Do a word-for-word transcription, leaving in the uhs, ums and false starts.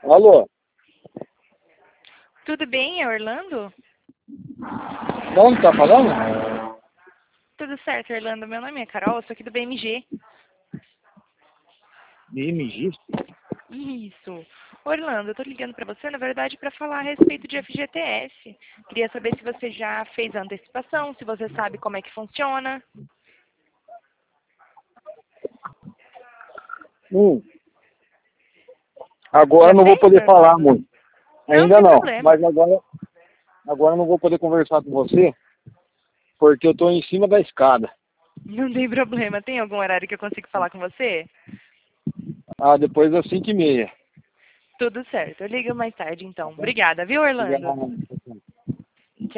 Alô? Tudo bem, é Orlando? De onde tá falando? Tudo certo, Orlando. Meu nome é Carol, sou aqui do B M G. B M G? Isso. Orlando, eu tô ligando pra você, na verdade, para falar a respeito de F G T S. Queria saber se você já fez a antecipação, se você sabe como é que funciona. Hum. Agora Já não vou fez, poder falar Orlando? muito. Não, não Ainda tem não. problema. Mas agora, agora não vou poder conversar com você, porque eu tô em cima da escada. Não tem problema. Tem algum horário que eu consigo falar com você? Ah, depois das cinco e meia. Tudo certo. Eu ligo mais tarde, então. Obrigada, viu, Orlando? Obrigado.